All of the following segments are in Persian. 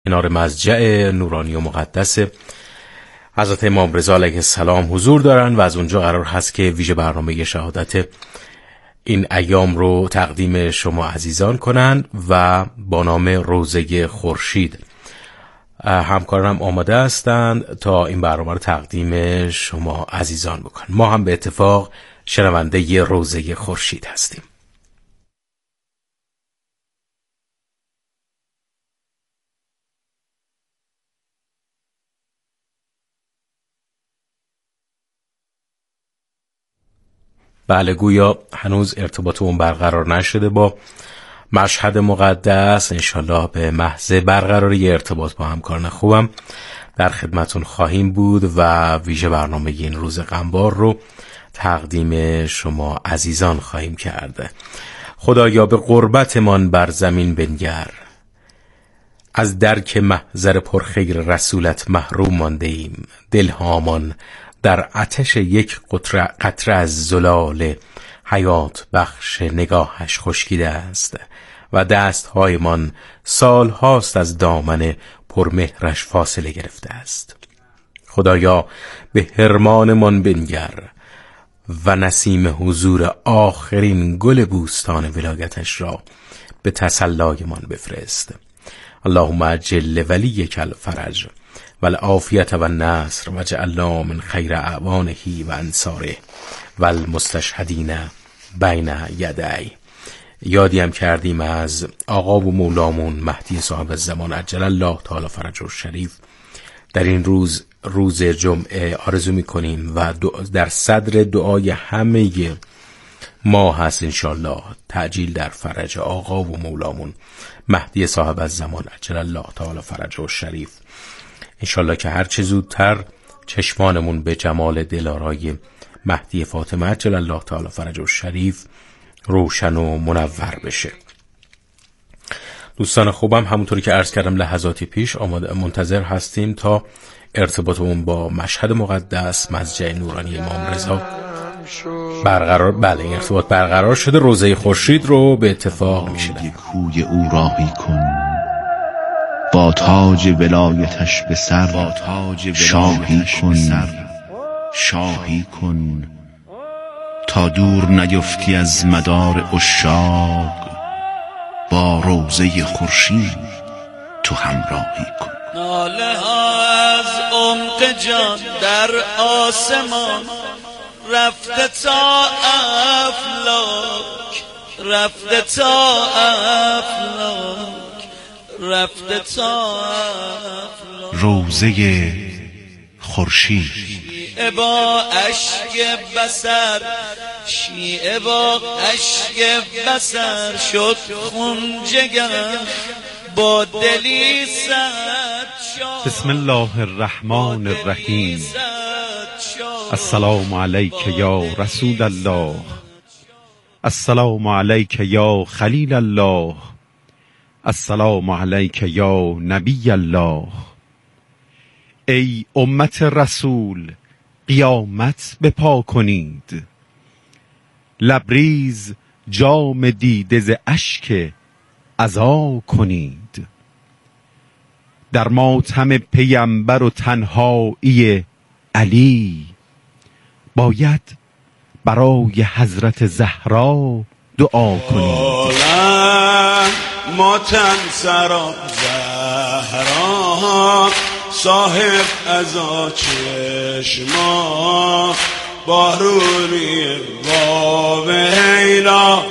کنار مضجع نورانی و مقدس حضرت امام رضا علیه السلام حضور دارن و از اونجا قرار هست که ویژه برنامه شهادت این ایام رو تقدیم شما عزیزان کنن و با نام روزه خورشید. همکارانم آماده هستند تا این برنامه رو تقدیم شما عزیزان بکنن. ما هم به اتفاق شنونده ی روزه خورشید هستیم. بله، گویا هنوز ارتباطمون برقرار نشده با مشهد مقدس. انشالله به محض برقراری ارتباط با همکاران خوبم در خدمتون خواهیم بود و ویژه برنامه این روز غمبار رو تقدیم شما عزیزان خواهیم کرده. خدایا به قربتمان بر زمین بنگر، از درک محضر پرخیر رسولت محروم مانده ایم. دلهامان در آتش یک قطره از زلال حیات بخش نگاهش خشکیده است و دستهایمان سال هاست از دامن پرمهرش فاصله گرفته است. خدایا به حرمانمان بنگر و نسیم حضور آخرین گل بوستان ولایتش را به تسلایمان بفرست. اللهم عجل ولیک الفرج و العافیت و النصر و جعلنا من خیر اعوانه و انصاره و المستشهدین بین یدی. یادی هم کردیم از آقا و مولامون مهدی صاحب الزمان عجل الله تعالی فرجه الشریف. در این روز جمعه آرزو میکنیم و در صدر دعای همه ما هست انشالله تعجیل در فرج آقا و مولامون مهدی صاحب الزمان عجل الله تعالی فرجه الشریف. انشالله که هر چه زودتر چشمانمون به جمال دلارای مهدی فاطمه عجل الله تعالی فرجه الشریف روشن و منور بشه. دوستان خوبم، همونطوری که عرض کردم لحظاتی پیش منتظر هستیم تا ارتباطمون با مشهد مقدس مضجع نورانی امام رضا برقرار. بله، این ارتباط برقرار شده. روزه خورشید رو به اتفاق میشینم. کوی او راهی کن با تاج ولایتش به سر، شاهی کن تا دور نیفتی از مدار عشاق. با روزه خورشید تو همراهی کن. ناله ها از عمق جان در آسمان رفته تا افلاک، رفته تا افلاک. روزه خورشید. شیعه با اشک بصر، شیعه با اشک بصر شد خون جگر با دلی صد شاه. بسم الله الرحمن الرحیم. السلام علیک یا رسول الله، السلام علیک یا خلیل الله، السلام علیک یا نبی الله. ای امت رسول قیامت بپا کنید، لبریز جام دیده ز اشک عزا کنید. در ماتم پیمبر و تنهایی علی باید برای حضرت زهرا دعا کنید. ماتم سرا زهرا صاحب عزا چشما بارونی باب هیلا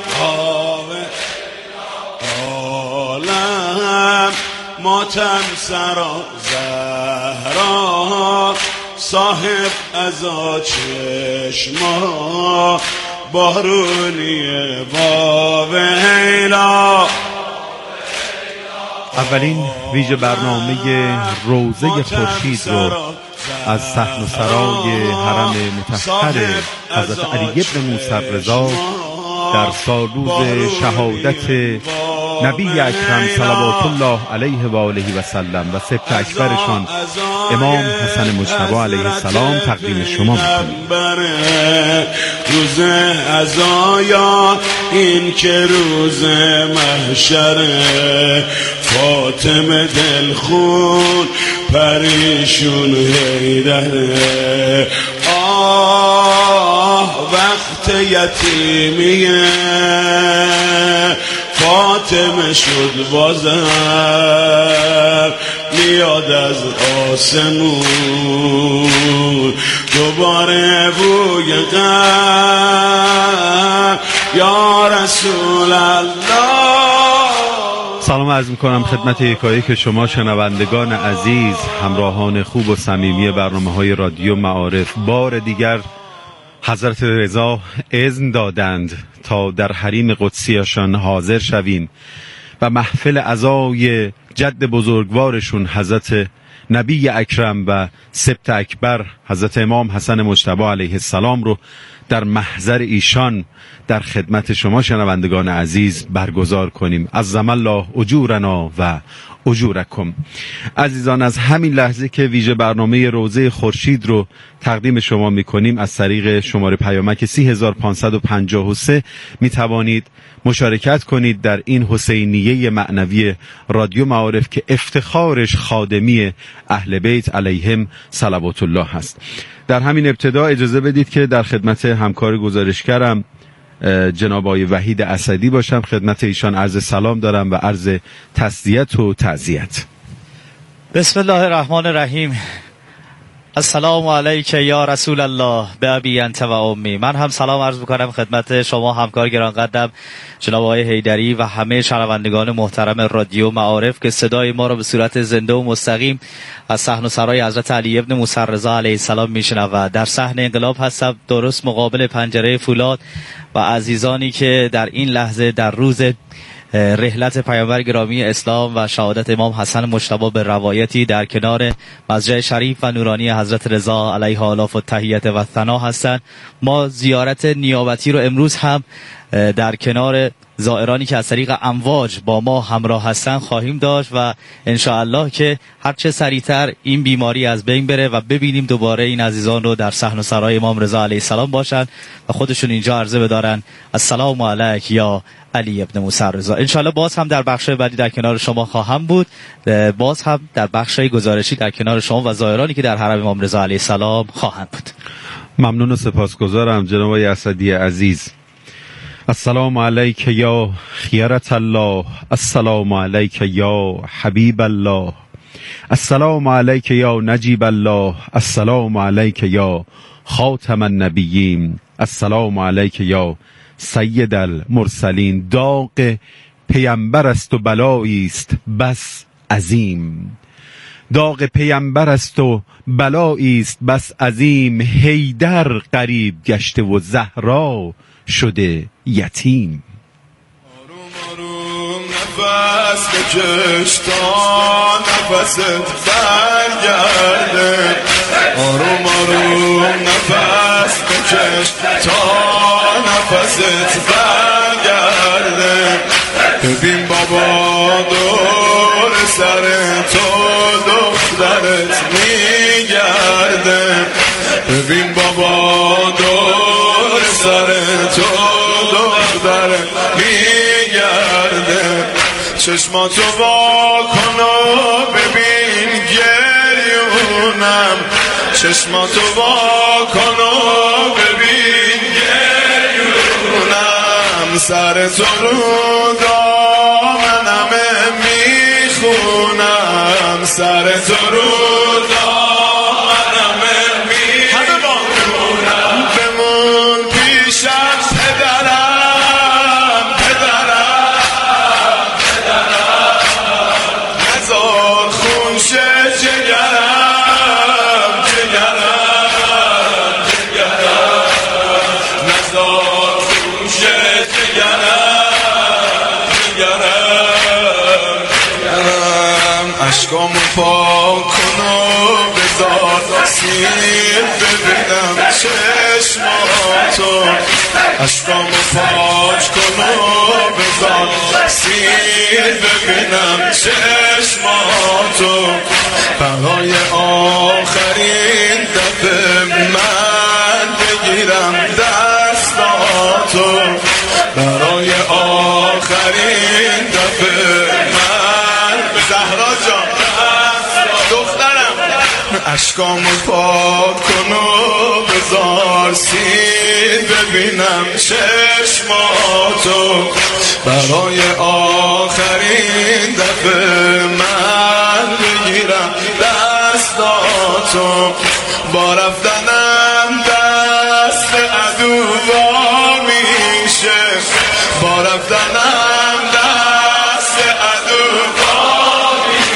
عالم. ماتم سرا زهرا صاحب عزا چشما بارونی باب هیلا. اولین ویژه برنامه روزه خورشید رو از صحن و سرای حرم مطهر حضرت علی بن موسی رضا در سالروز شهادت نبی اکرم صلوات الله علیه و آله و سلم و سبط اکبرشان امام حسن مجتبی علیه السلام تقدیم شما می‌کنیم. روز عزایا این که روز محشره، فاطمه دلخون پریشون حیدره. وقت یتیمیه فاطمه شد بازم، میاد از آسمون دوباره بوی غم یا رسول الله. سلام عرض میکنم خدمت یکایک شما شنوندگان عزیز، همراهان خوب و صمیمی برنامه‌های رادیو معارف. بار دیگر حضرت رضا اذن دادند تا در حریم قدسیشان حاضر شویم و محفل عزای جد بزرگوارشون حضرت نبی اکرم و سبط اکبر حضرت امام حسن مجتبی علیه السلام رو در محضر ایشان در خدمت شما شنوندگان عزیز برگزار کنیم. عظم الله اجورنا و اجورکم. عزیزان، از همین لحظه که ویژه برنامه روزه خورشید رو تقدیم شما میکنیم از طریق شماره پیامک 3553 میتوانید مشارکت کنید در این حسینیه معنوی رادیو معارف که افتخارش خادمی اهل بیت علیهم صلوات الله هست. در همین ابتدا اجازه بدید که در خدمت همکار گزارشگرم جناب آقای وحید اسدی باشم. خدمت ایشان عرض سلام دارم و عرض تسلیت و تعزیت. بسم الله الرحمن الرحیم. السلام علیک یا رسول الله به ابی انت و امی. من هم سلام عرض میکنم خدمت شما همکار گرانقدرم جناب آقای حیدری و همه شنوندگان محترم رادیو معارف که صدای ما را به صورت زنده و مستقیم از صحن و سرای حضرت علی ابن موسی رضا علیه السلام میشنوند. در صحن انقلاب هستم، درست مقابل پنجره فولاد و عزیزانی که در این لحظه در روز رحلت پیامبر گرامی اسلام و شهادت امام حسن مجتبی به روایتی در کنار مسجد شریف و نورانی حضرت رضا علیه آلاف و تحیت و ثنا هستند. ما زیارت نیابتی رو امروز هم در کنار زائرانی که از طریق امواج با ما همراه هستن خواهیم داشت و انشاءالله که هرچه سریعتر این بیماری از بین بره و ببینیم دوباره این عزیزان رو در صحن و سرای امام رضا علیه السلام باشن و خودشون اینجا عرضه بدارن السلام علیک یا علی ابن موسی رضا. انشاءالله باز هم در بخش بعدی در کنار شما خواهم بود، باز هم در بخش گزارشی در کنار شما و زائرانی که در حرم امام رضا علیه السلام خواهند بود. ممنون و سپاسگزارم جناب آقای اسدی عزیز. السلام علیک یا خیرت الله، السلام علیک یا حبیب الله، السلام علیک یا نجیب الله، السلام علیک یا خاتم النبیین، السلام علیک یا سید المرسلین. داغ پیامبر است و بلایی است بس عظیم، داغ پیامبر است و بلایی است بس عظیم. حیدر غریب گشته و زهرا شده یتیم. آروم آروم نفس بکش تا نفست برگرده، آروم آروم نفس بکش تا نفست برگرده. ببین بابا دور سر تو دخترت میگرده، ببین بابا دور سر تو دخترت میگرده. چشماتو وا کن و ببین گریونم، چشماتو وا کن و ببین گریونم. سر تو رو دامنم میخونم، سر تو رو دامنم میخونم. بمون پیشم پدرم، پدرم، پدرم. نزار خون شه جگرم، جگرم، جگرم. نزار خون شه جگرم، جگرم، جگرم. عشق عشقامو پاک کن و بذار سیر ببینم چشماتو عشقامو پاک کن و بذار سیر ببینم چشماتو برای آخرین دفعه من بگیرم دستاتو برای آخرین دفعه من زهرا جان دخترم عشقامو پاک کن و بذار سیر ببینم چشماتو برای آخرین دفعه من بگیرم دستاتو با رفتنم دست عدو وا میشه با رفتنم دست عدو وا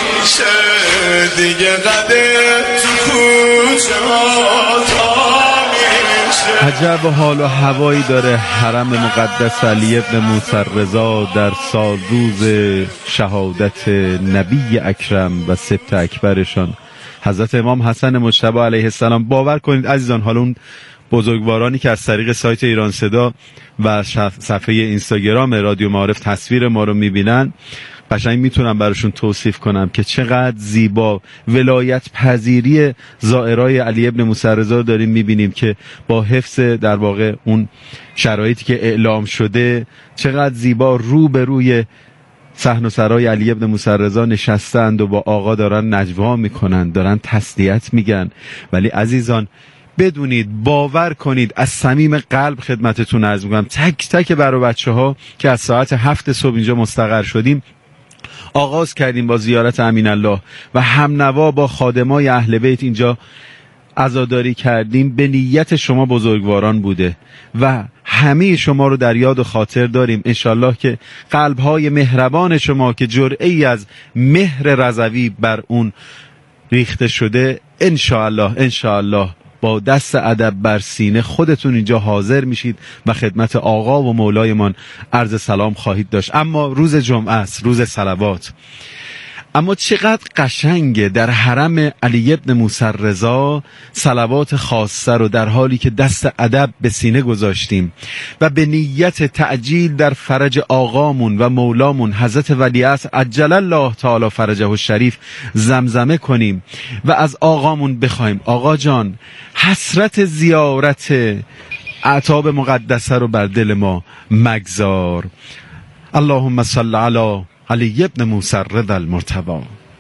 میشه دیگه قدر تو کوچه ها تا میشه. عجب حال و هوایی داره حرم مقدس علی ابن موسی رضا در سال روز شهادت نبی اکرم و سبط اکبرشان حضرت امام حسن مجتبی علیه السلام. باور کنید عزیزان، حالا اون بزرگوارانی که از طریق سایت ایران صدا و صفحه اینستاگرام رادیو معارف تصویر ما رو میبینن، قشنگ میتونم براشون توصیف کنم که چقدر زیبا ولایت پذیری زائرای علی ابن موسی رضا داریم میبینیم که با حفظ در واقع اون شرایطی که اعلام شده چقدر زیبا رو به روی صحن و سرای علی ابن موسی رضا نشستند و با آقا دارن نجوا میکنن، دارن تسلیت میگن. ولی عزیزان بدونید، باور کنید، از صمیم قلب خدمتتون عرض میکنم، تک تک برای بچه‌ها که از ساعت 7 صبح اینجا مستقر شدیم آغاز کردیم با زیارت امین الله و همنوا با خادمای اهل بیت اینجا عزاداری کردیم، به نیت شما بزرگواران بوده و همه شما رو در یاد و خاطر داریم. انشالله که قلبهای مهربان شما که جرعه‌ای از مهر رضوی بر اون ریخته شده، انشالله با دست ادب بر سینه خودتون اینجا حاضر میشید و خدمت آقا و مولایمان عرض سلام خواهید داشت. اما روز جمعه است، روز صلوات. اما چقدر قشنگه در حرم علی ابن موسی رضا صلوات خاصه رو در حالی که دست ادب به سینه گذاشتیم و به نیت تعجیل در فرج آقامون و مولامون حضرت ولیعصر عجل الله تعالی فرجه الشریف زمزمه کنیم و از آقامون بخوایم آقا جان حسرت زیارت اعتاب مقدسه رو بر دل ما مگذار. اللهم صل علی علی ابن موسی رضا المرتضی.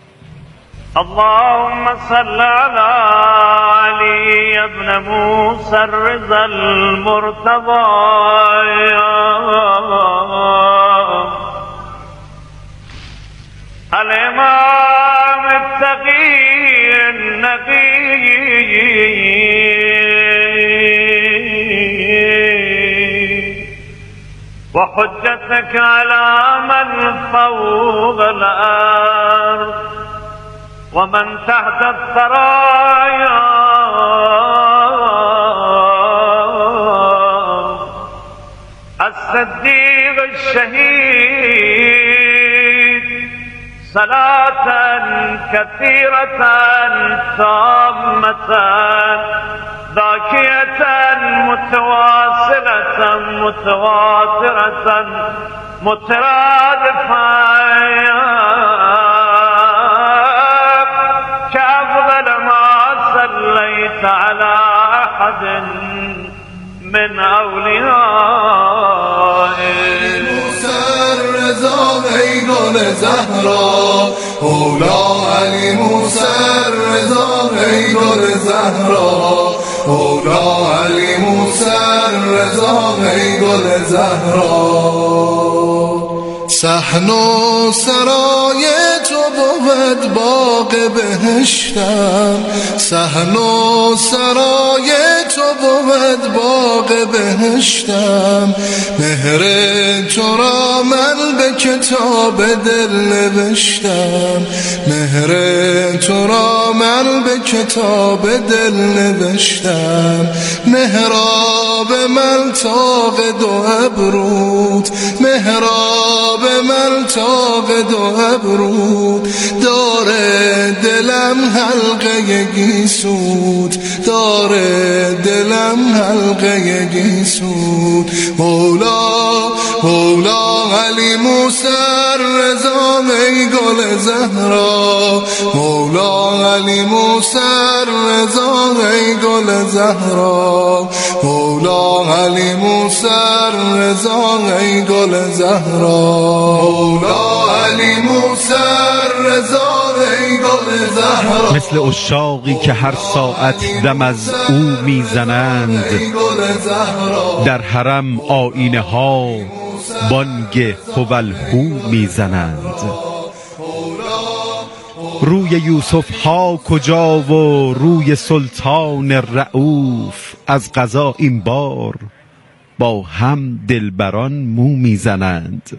اللهم صل على علي ابن موسى الرضا المرتضى الإمام التقي النقي وحجتك على من فوق الأرض ومن تحت الثرايا الصديق الشهيد صلاة كثيرة تامة ذاكية متواصلة متواترة مترادفة كأفضل ما صليت على أحد من أوليائه. موسى الرضا هيقول زهرا أولى علي موسى الرضا هيقول زهرا أولى علي موسى الرضا هيقول زهرا. صحن و سرای تو بود باغ بهشتم صحن و سرای تو بود باغ بهشتم مهر تو را من به کتاب دل نوشتم مهر تو را من قلب کتاب دل نوشتم، محراب من طاق دو ابروت، محراب من طاق دو ابروت، داره دلم حلقه گیسوت، داره دلم حلقه گیسوت. مولا علی موسی رضا ای گل زهرا، مولا علی موسی رضا ای گل زهرا، مولا علی موسی رضا ای گل زهرا، مولا علی موسی رضا ای گل زهرا. مثل عشاقی که هر ساعت دم از او میزنند، در حرم آینه ها بانگ هوالهو میزنند. روی یوسف ها کجا و روی سلطان رؤوف، از قضا این بار با هم دلبران مو میزنند.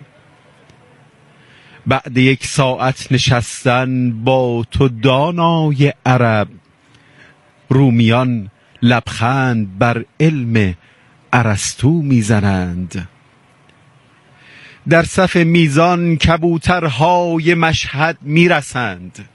بعد 1 ساعت نشستن با تو دانای عرب، رومیان لبخند بر علم ارسطو میزنند. در صف میزان کبوترهای مشهد میرسند،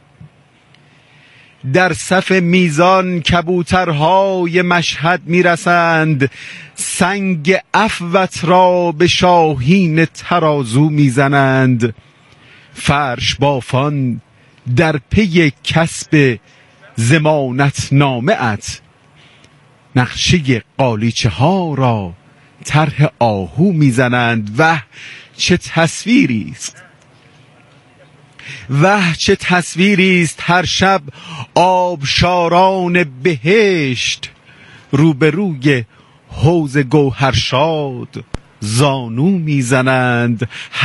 در صف میزان کبوترهای مشهد میرسند. سنگ عفوت را به شاهین ترازو میزنند. فرش بافان در پی کسب ضمانت نامه ات، نقشه قالیچه ها را طرح آهو میزنند. وه چه تصویری است، وه چه تصویری است. هر شب آبشاران بهشت روبروی حوض گوهرشاد زانو میزنند.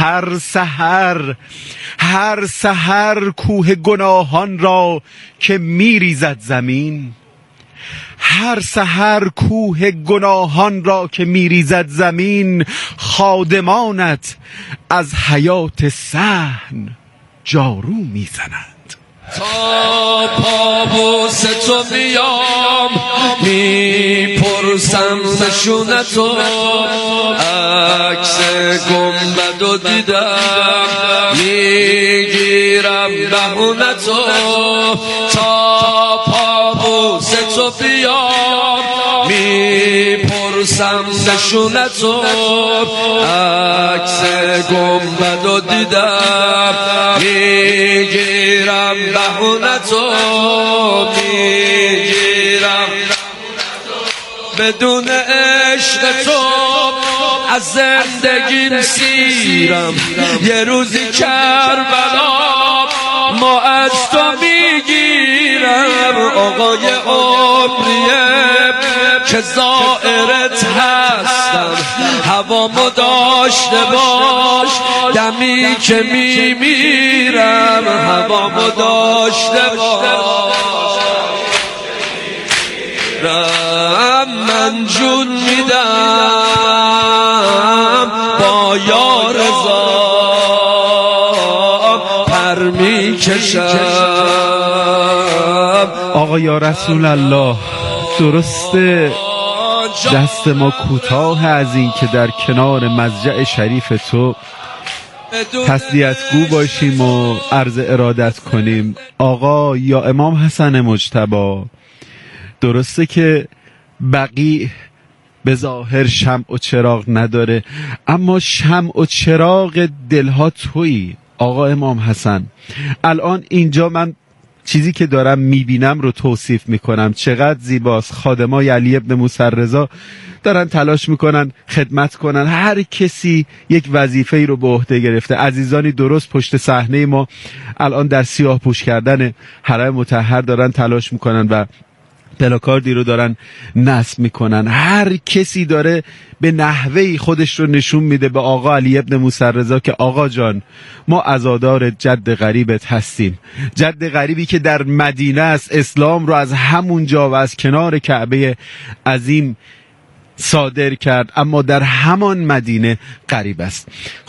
هر سحر کوه گناهان را که میریزد زمین، هر سحر کوه گناهان را که میریزد زمین، خادمانت از حیات صحن جارو میزنند. تا پابوس تو بیام میپرسم نشونتو، عکس گنبدو دیدم میگیرم بهونتو. تا پابوس تو بیام میپرسم نشونتو، عکس گنبدو دیدم میگیرم بهونتو، میگیرم بدون عشق تو از زندگیم سیرم. یه روزی کربلا ما از تو میگیرم. آقای عمریه که زائرت هستم، هوامو داشته باش دمی که میمیرم، هوامو داشته باش. من جون میدم با یا رضا پر میکشم. آقا یا رسول الله، درسته دست ما کوتاه از این که در کنار مضجع شریف تو تسلیتگو باشیم و عرض ارادت کنیم. آقا یا امام حسن مجتبی، درسته که بقیع به ظاهر شمع و چراغ نداره، اما شمع و چراغ دلها تویی آقا امام حسن. الان اینجا من چیزی که دارم میبینم رو توصیف میکنم، چقدر زیباست. خادمای علی ابن موسی رضا دارن تلاش میکنن خدمت کنن، هر کسی یک وظیفه‌ای رو به عهده گرفته. عزیزانی درست پشت صحنه ما الان در سیاه پوش کردن حرم مطهر دارن تلاش میکنن و پلاکاردی رو دارن نصب میکنن. هر کسی داره به نحوهی خودش رو نشون میده به آقا علی ابن موسی رضا که آقا جان ما عزادار جد غریبت هستیم. جد غریبی که در مدینه است، اسلام رو از همونجا و از کنار کعبه عظیم صادر کرد، اما در همان مدینه غریب است. خب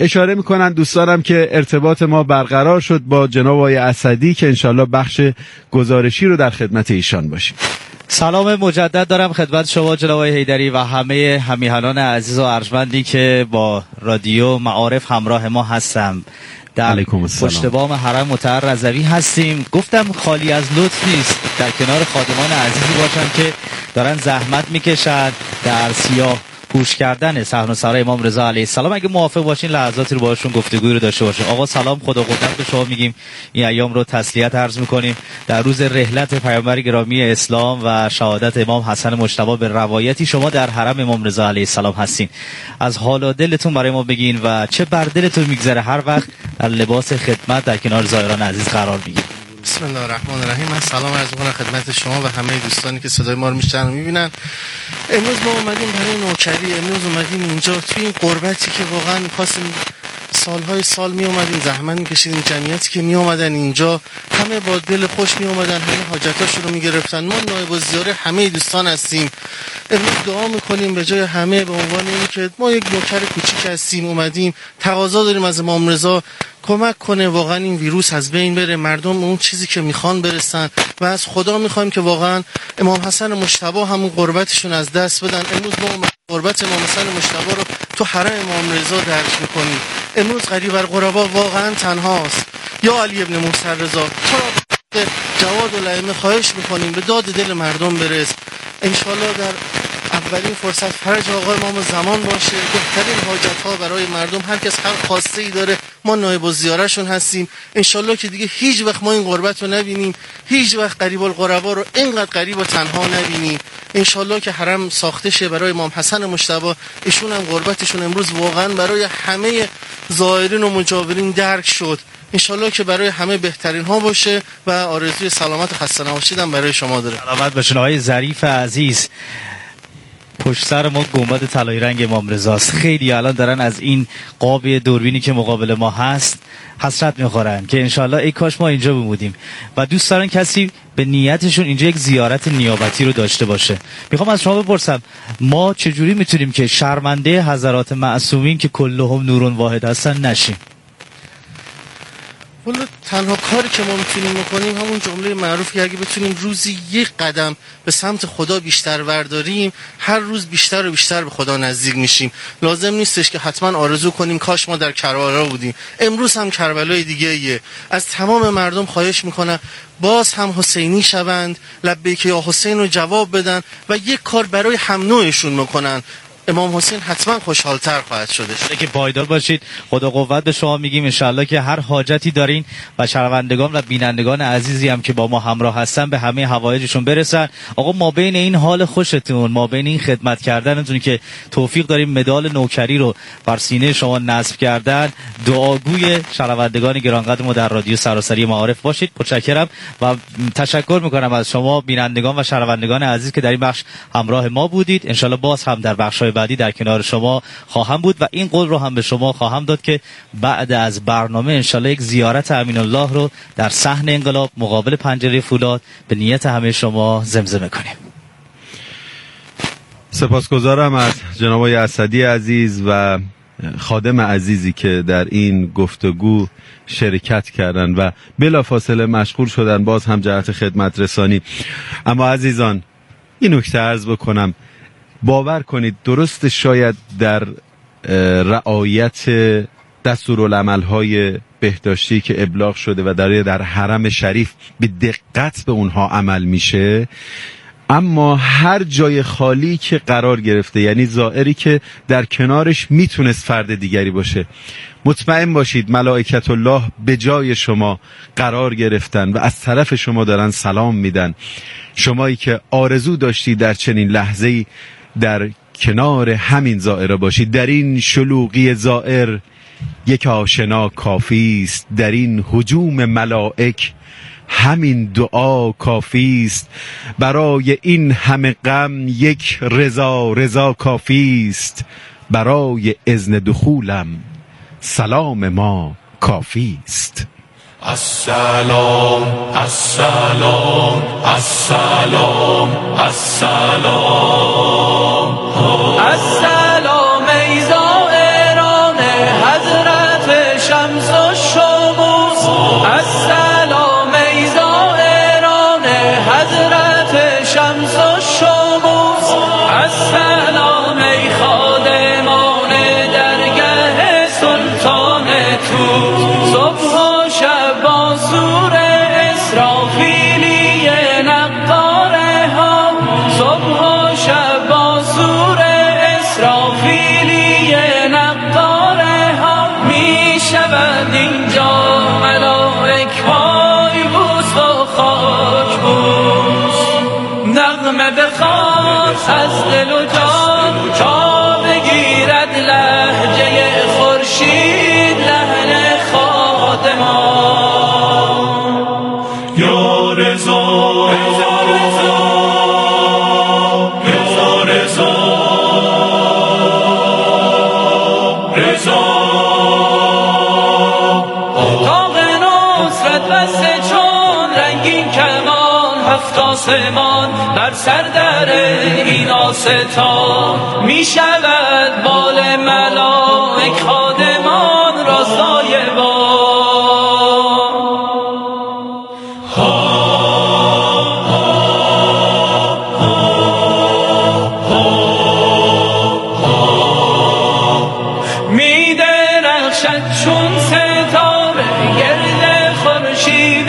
اشاره میکنن دوستانم که ارتباط ما برقرار شد با جناب آقای اسدی که انشالله بخش گزارشی رو در خدمت ایشان باشیم. سلام مجدد دارم خدمت شما جناب آقای حیدری و همه همیهنان عزیز و ارجمندی که با رادیو معارف همراه ما هستم. در پشت بام حرم مطهر رضوی هستیم. گفتم خالی از لطف نیست در کنار خادمان عزیزی باشم که دارن زحمت میکشن در سیاه پوش کردن صحن سرای امام رضا علیه السلام. اگه موافق باشین لحظاتی رو باهاشون گفتگویی رو داشته باشیم. آقا سلام، خدا قدرت به شما میگیم. این ایام رو تسلیت عرض میکنیم در روز رحلت پیامبر گرامی اسلام و شهادت امام حسن مجتبی به روایتی شما در حرم امام رضا علیه السلام هستین. از حال و دلتون برای ما بگین و چه بر دلتون میگذره هر وقت در لباس خدمت در کنار زائران عزیز قرار میگیرید. بسم الله الرحمن الرحیم. من سلام عرض می‌کنم خدمت شما و همه دوستانی که صدای ما رو میشنون و میبینن. امروز ما اومدیم برای نوکری، امروز اومدیم اینجا توی این غربتی که واقعا می‌خواستیم سالهای سال می اومدیم زحمت می‌کشیدیم، جمعیتی که می اومدن اینجا همه با دل خوش می اومدن، همه حاجتاشون رو می‌گرفتن. ما نایب الزیاره همه دوستان هستیم. امروز دعا می‌کنیم به جای همه به عنوان اینکه ما یک نوکر کوچیک هستیم اومدیم تقاضا داریم از امام رضا کمک کنه واقعا این ویروس از بین بره، مردم اون چیزی که میخوان برسن و از خدا میخوایم که واقعا امام حسن مجتبی همون قربتشون از دست بدن. امروز ما قربت امام حسن مجتبی رو تو حرم امام رضا درک میکنیم. امروز غریب الغربا واقعا تنهاست. یا علی ابن موسی رضا تو جواد الائمه خواهش میکنیم به داد دل مردم برس. انشالله در اولین فرصت فرج آقای امام زمان باشه، بهترین حاجت ها برای مردم، هر کس هر خواسته ای داره ما نایب الزیاره شون هستیم. انشالله که دیگه هیچ وقت ما این غربت رو نبینیم، هیچ وقت غریب الغربا رو اینقدر غریب و تنها نبینیم. انشالله که حرم ساخته شه برای امام حسن مجتبی. ایشون هم غربتشون امروز واقعا برای همه زائرین و مجاورین درک شد. انشالله که برای همه بهترین ها باشه و آرزوی سلامت و خسته نباشیدم برای شما داره. سلامت باشین آقای ظریف عزیز. پشت سر ما گنبد طلایی رنگ امام رضاست. خیلی الان دارن از این قاب دوربینی که مقابل ما هست حسرت میخورن که انشالله ای کاش ما اینجا بمودیم و دوست دارن کسی به نیتشون اینجا یک زیارت نیابتی رو داشته باشه. میخوام از شما بپرسم ما چجوری میتونیم که شرمنده حضرات معصومین که کلهم نورون واحد هستن نشیم؟ والا تنها کاری که ما میتونیم بکنیم همون جمله معروفی اگه بتونیم روزی یک قدم به سمت خدا بیشتر ورداریم هر روز بیشتر و بیشتر به خدا نزدیک میشیم. لازم نیستش که حتما آرزو کنیم کاش ما در کربلا بودیم. امروز هم کربلای دیگه ایه. از تمام مردم خواهش میکنم باز هم حسینی شوند، لبیک یا حسین رو جواب بدن و یک کار برای هم نوعشون میکنن. امام حسین حتما خوشحالتر خواهد شدش. که پایدار باشید. خدا قوت به شما میگیم. انشالله که هر حاجتی دارین و شنوندگان و بینندگان عزیزی هم که با ما همراه هستن به همه حوایجشون برسن. آقا ما بین این حال خوشتون، ما بین این خدمت کردنتون که توفیق داریم مدال نوکری رو بر سینه شما نصب کردن، دعاگوی شنوندگان گرانقدر ما در رادیو سراسری معارف باشید. متشکرم و تشکر میکنم از شما بینندگان و شنوندگان عزیز که در این بخش همراه ما بودید. انشالله باز هم در بخش بعدی در کنار شما خواهم بود و این قول رو هم به شما خواهم داد که بعد از برنامه انشالله یک زیارت امین الله رو در صحن انقلاب مقابل پنجره فولاد به نیت همه شما زمزمه کنیم. سپاسگزارم از جناب آقای اسدی عزیز و خادم عزیزی که در این گفتگو شرکت کردن و بلافاصله مشغول شدن باز هم جهت خدمت رسانی. اما عزیزان این نکته عرض بکنم، باور کنید درست شاید در رعایت دستورالعمل‌های بهداشتی که ابلاغ شده و در حرم شریف به دقت به اونها عمل میشه، اما هر جای خالی که قرار گرفته، یعنی زائری که در کنارش میتونست فرد دیگری باشه، مطمئن باشید ملائکت الله به جای شما قرار گرفتن و از طرف شما دارن سلام میدن. شمایی که آرزو داشتی در چنین لحظه‌ای در کنار همین زائر باشید. در این شلوغی زائر یک آشنا کافی است، در این هجوم ملائک همین دعا کافی است، برای این همه غم یک رضا کافی است، برای اذن دخولم سلام ما کافی است. السلام السلام السلام السلام السلام ای زائران حضرت نغمه بخواد از دل و جان تا بگیرد لهجه خورشید لحن خادمان. یا رضا آسمان بر سر در این آستان می شود بال ملائک خادمان را سایبان. می درخشد چون ستاره گرد خورشید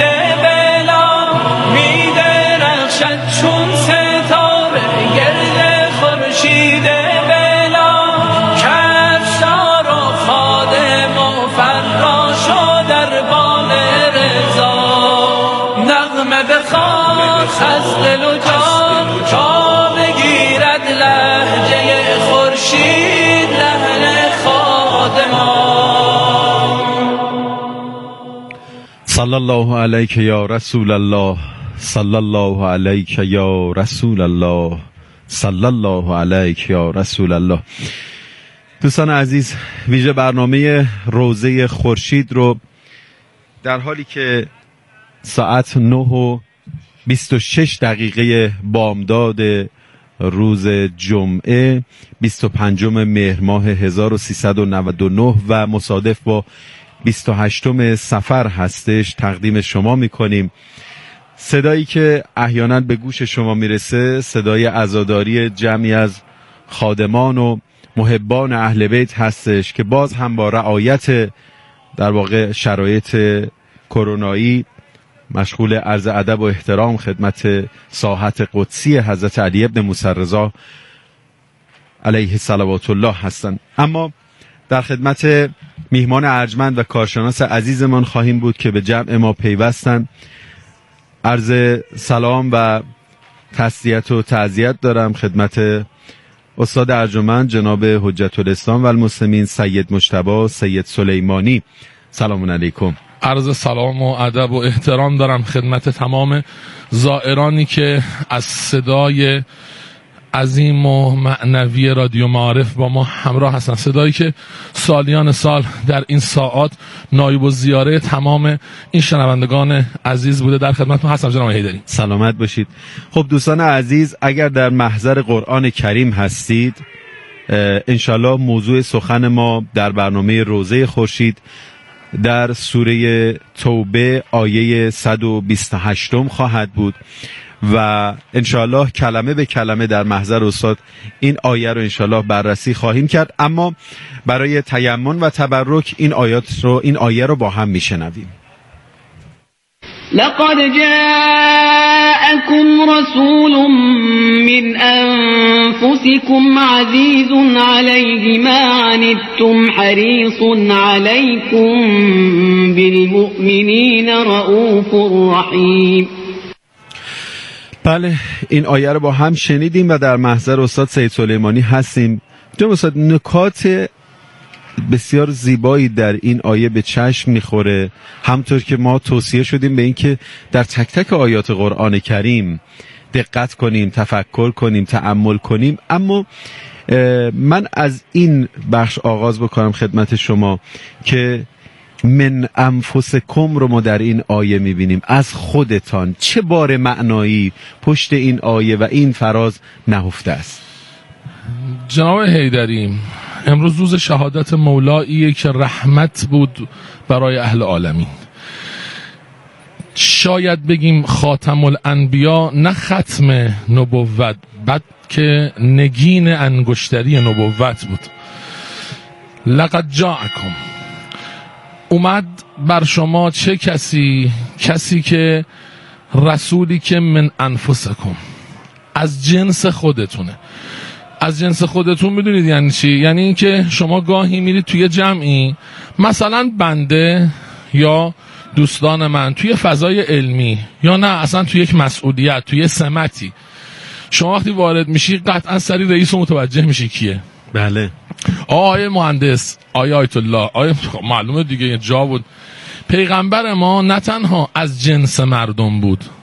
چون ستاره گرد خورشید بلا کفشار و خادم و فراش و دربان رضا. نغمه بخواد از دل و جان تا بگیرد لهجه خورشید لحن خادمان. صلی الله علیک یا رسول الله، صلی الله علیک یا رسول الله، صلی الله علیک یا رسول الله. دوستان عزیز، ویژه برنامه روزه خورشید رو در حالی که ساعت 9:26 بامداد روز جمعه 25 مهر ماه 1399 و مصادف با 28 صفر هستش تقدیم شما میکنیم. صدایی که احیانا به گوش شما میرسه صدای عزاداری جمعی از خادمان و محبان اهل بیت هستش که باز هم با رعایت در واقع شرایط کرونایی مشغول عرض ادب و احترام خدمت ساحت قدسی حضرت علی ابن موسی رضا علیه صلوات الله هستند. اما در خدمت میهمان ارجمند و کارشناس عزیزمان خواهیم بود که به جمع ما پیوستند. عرض سلام و تسلیت و تعزیت دارم خدمت استاد ارجمند جناب حجت الاسلام و المسلمین سید مجتبی سید سلیمانی. سلام علیکم. عرض سلام و ادب و احترام دارم خدمت تمام زائرانی که از صدای عظیم و معنوی رادیو معارف با ما همراه هستن، صدایی که سالیان سال در این ساعات نایب الزیاره تمام این شنوندگان عزیز بوده. در خدمتتون هستم جناب حیدری. سلامت باشید. خب دوستان عزیز، اگر در محضر قرآن کریم هستید انشالله موضوع سخن ما در برنامه روزه خورشید در سوره توبه آیه 128 خواهد بود و انشاءالله کلمه به کلمه در محضر استاد این آیه رو انشاءالله بررسی خواهیم کرد. اما برای تیمم و تبرک این آیه رو با هم میشنویم. لقد جاءكم رسول من أنفسكم عزيز عليه ما عنتم حريص عليكم بالمؤمنين رؤوف رحيم. بله، این آیه رو با هم شنیدیم و در محضر استاد سید سلیمانی هستیم. جناب استاد، نکات بسیار زیبایی در این آیه به چشم میخوره، همطور که ما توصیه شدیم به این که در تک تک آیات قرآن کریم دقت کنیم، تفکر کنیم، تأمل کنیم. اما من از این بخش آغاز بکنم خدمت شما که من انفسکم رو ما در این آیه میبینیم، از خودتان. چه بار معنایی پشت این آیه و این فراز نهفته است؟ جناب حیدری، امروز روز شهادت مولاییه که رحمت بود برای اهل عالمین. شاید بگیم خاتم الانبیا، نه ختم نبوت، بلکه نگین انگشتری نبوت بود. لقد جاءکم، اومد بر شما چه کسی که رسولی که من انفسکم، از جنس خودتونه. از جنس خودتون میدونید یعنی چی؟ یعنی این که شما گاهی میرید توی جمعی، مثلا بنده یا دوستان من توی فضای علمی یا نه اصلا توی یک مسئولیت، توی سمتی، شما وقتی وارد میشی قطعا سری رئیس متوجه میشی کیه. بله. آقای مهندس، آقای آیت الله، آقای معلومه دیگه جا بود. پیغمبر ما نه تنها از جنس مردم بود،